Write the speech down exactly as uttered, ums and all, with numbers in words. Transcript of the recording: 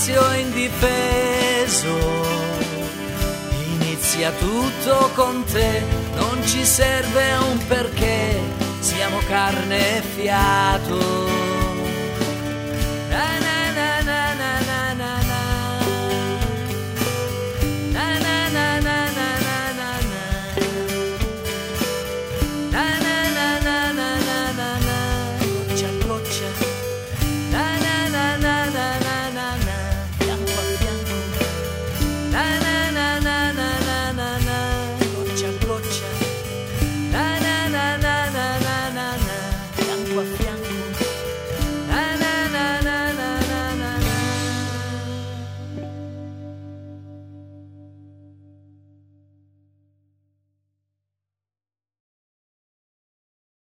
spazio indifeso, inizia tutto con te, non ci serve un perché, siamo carne e fiato.